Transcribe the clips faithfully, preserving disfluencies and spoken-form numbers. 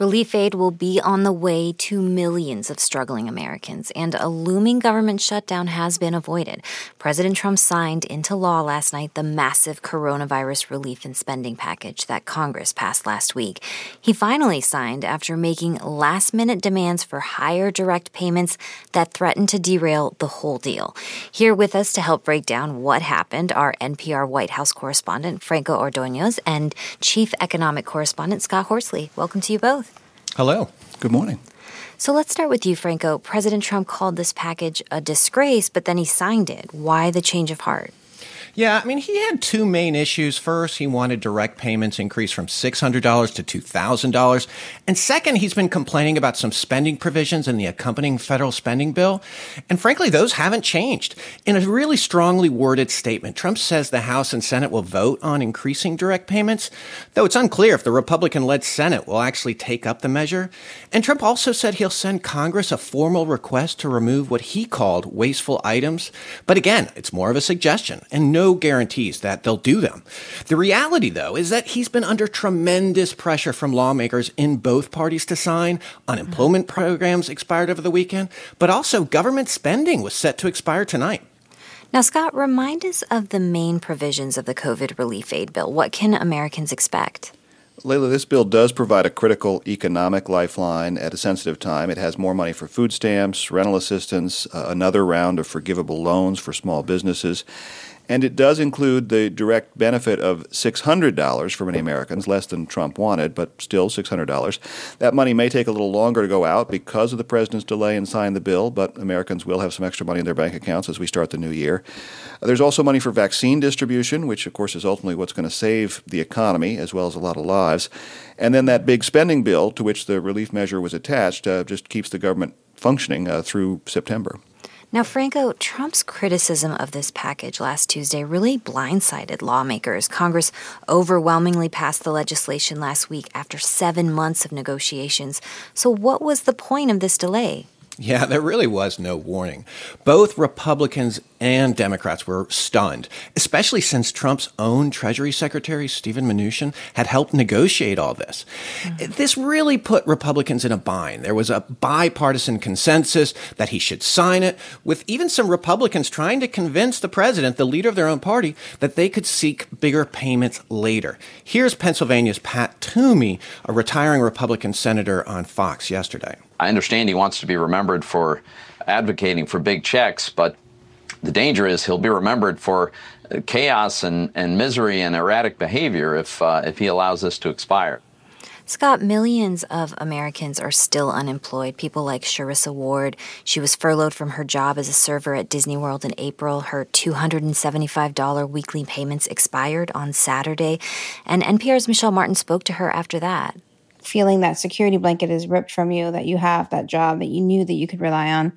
Relief aid will be on the way to millions of struggling Americans, and a looming government shutdown has been avoided. President Trump signed into law last night the massive coronavirus relief and spending package that Congress passed last week. He finally signed after making last-minute demands for higher direct payments that threatened to derail the whole deal. Here with us to help break down what happened are N P R White House correspondent Franco Ordonez and Chief Economic Correspondent Scott Horsley. Welcome to you both. Hello. Good morning. So let's start with you, Franco. President Trump called this package a disgrace, but then he signed it. Why the change of heart? Yeah, I mean, he had two main issues. First, he wanted direct payments increased from six hundred dollars to two thousand dollars. And second, he's been complaining about some spending provisions in the accompanying federal spending bill. And frankly, those haven't changed. In a really strongly worded statement, Trump says the House and Senate will vote on increasing direct payments, though it's unclear if the Republican-led Senate will actually take up the measure. And Trump also said he'll send Congress a formal request to remove what he called wasteful items. But again, it's more of a suggestion and no guarantees that they'll do them. The reality, though, is that he's been under tremendous pressure from lawmakers in both parties to sign. Unemployment programs expired over the weekend, but also government spending was set to expire tonight. Now, Scott, remind us of the main provisions of the COVID relief aid bill. What can Americans expect? Layla, this bill does provide a critical economic lifeline at a sensitive time. It has more money for food stamps, rental assistance, uh, another round of forgivable loans for small businesses. And it does include the direct benefit of six hundred dollars for many Americans, less than Trump wanted, but still six hundred dollars. That money may take a little longer to go out because of the president's delay in signing the bill, but Americans will have some extra money in their bank accounts as we start the new year. There's also money for vaccine distribution, which, of course, is ultimately what's going to save the economy as well as a lot of lives. And then that big spending bill to which the relief measure was attached uh, just keeps the government functioning uh, through September. Now, Franco, Trump's criticism of this package last Tuesday really blindsided lawmakers. Congress overwhelmingly passed the legislation last week after seven months of negotiations. So what was the point of this delay? Yeah, there really was no warning. Both Republicans and Democrats were stunned, especially since Trump's own Treasury Secretary, Steven Mnuchin, had helped negotiate all this. Mm-hmm. This really put Republicans in a bind. There was a bipartisan consensus that he should sign it, with even some Republicans trying to convince the president, the leader of their own party, that they could seek bigger payments later. Here's Pennsylvania's Pat Toomey, a retiring Republican senator, on Fox yesterday. I understand he wants to be remembered for advocating for big checks, but the danger is he'll be remembered for chaos and, and misery and erratic behavior if uh, if he allows this to expire. Scott, millions of Americans are still unemployed. People like Sharissa Ward. She was furloughed from her job as a server at Disney World in April. Her two hundred seventy-five dollars weekly payments expired on Saturday, and N P R's Michelle Martin spoke to her after that. Feeling that security blanket is ripped from you, that you have that job that you knew that you could rely on,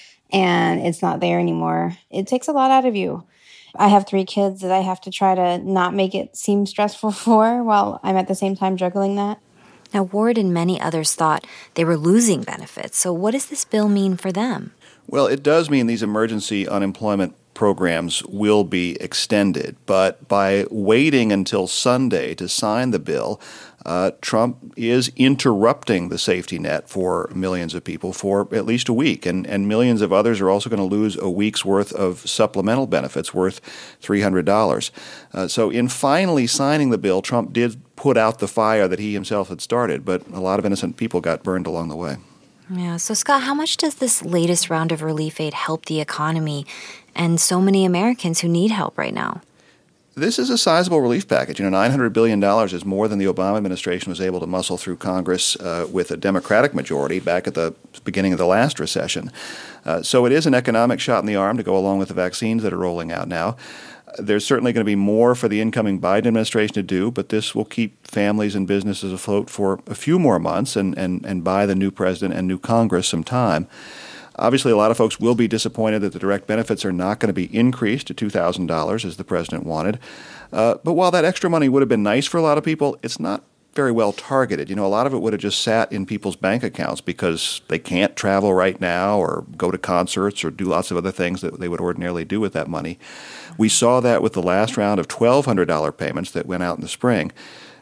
and it's not there anymore. It takes a lot out of you. I have three kids that I have to try to not make it seem stressful for while I'm at the same time juggling that. Now, Ward and many others thought they were losing benefits. So what does this bill mean for them? Well, it does mean these emergency unemployment programs will be extended. But by waiting until Sunday to sign the bill, uh, Trump is interrupting the safety net for millions of people for at least a week. And, and millions of others are also going to lose a week's worth of supplemental benefits worth three hundred dollars. Uh, so in finally signing the bill, Trump did put out the fire that he himself had started, but a lot of innocent people got burned along the way. Yeah. So, Scott, how much does this latest round of relief aid help the economy and so many Americans who need help right now? This is a sizable relief package. You know, nine hundred billion dollars is more than the Obama administration was able to muscle through Congress uh, with a Democratic majority back at the beginning of the last recession. Uh, so it is an economic shot in the arm to go along with the vaccines that are rolling out now. There's certainly going to be more for the incoming Biden administration to do, but this will keep families and businesses afloat for a few more months and, and, and buy the new president and new Congress some time. Obviously, a lot of folks will be disappointed that the direct benefits are not going to be increased to two thousand dollars as the president wanted. Uh, but while that extra money would have been nice for a lot of people, it's not very well targeted. You know, a lot of it would have just sat in people's bank accounts because they can't travel right now or go to concerts or do lots of other things that they would ordinarily do with that money. We saw that with the last round of twelve hundred dollars payments that went out in the spring.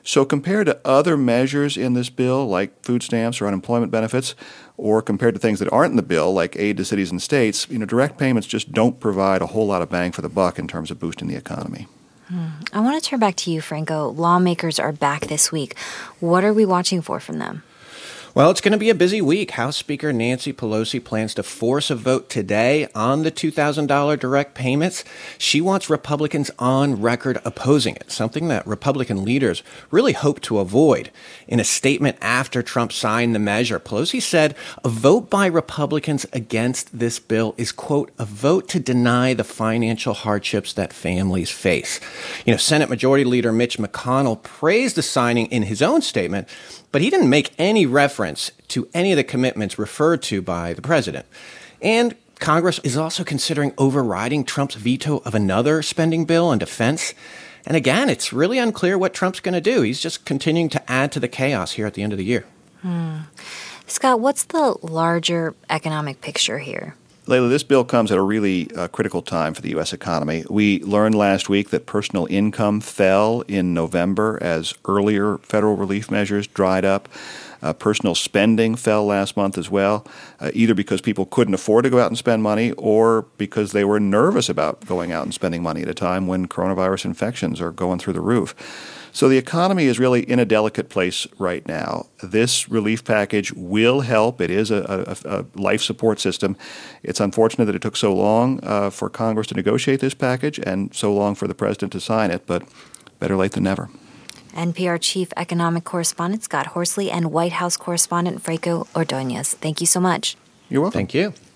So compared to other measures in this bill, like food stamps or unemployment benefits, or compared to things that aren't in the bill, like aid to cities and states, you know, direct payments just don't provide a whole lot of bang for the buck in terms of boosting the economy. Hmm. I want to turn back to you, Franco. Lawmakers are back this week. What are we watching for from them? Well, it's going to be a busy week. House Speaker Nancy Pelosi plans to force a vote today on the two thousand dollars direct payments. She wants Republicans on record opposing it, something that Republican leaders really hope to avoid. In a statement after Trump signed the measure, Pelosi said a vote by Republicans against this bill is, quote, a vote to deny the financial hardships that families face. You know, Senate Majority Leader Mitch McConnell praised the signing in his own statement, but he didn't make any reference to any of the commitments referred to by the president. And Congress is also considering overriding Trump's veto of another spending bill on defense. And again, it's really unclear what Trump's going to do. He's just continuing to add to the chaos here at the end of the year. Hmm. Scott, what's the larger economic picture here? Layla, this bill comes at a really uh, critical time for the U S economy. We learned last week that personal income fell in November as earlier federal relief measures dried up. Uh, personal spending fell last month as well, uh, either because people couldn't afford to go out and spend money or because they were nervous about going out and spending money at a time when coronavirus infections are going through the roof. So the economy is really in a delicate place right now. This relief package will help. It is a, a, a life support system. It's unfortunate that it took so long uh, for Congress to negotiate this package and so long for the president to sign it, but better late than never. N P R Chief Economic Correspondent Scott Horsley and White House Correspondent Franco Ordonez. Thank you so much. You're welcome. Thank you.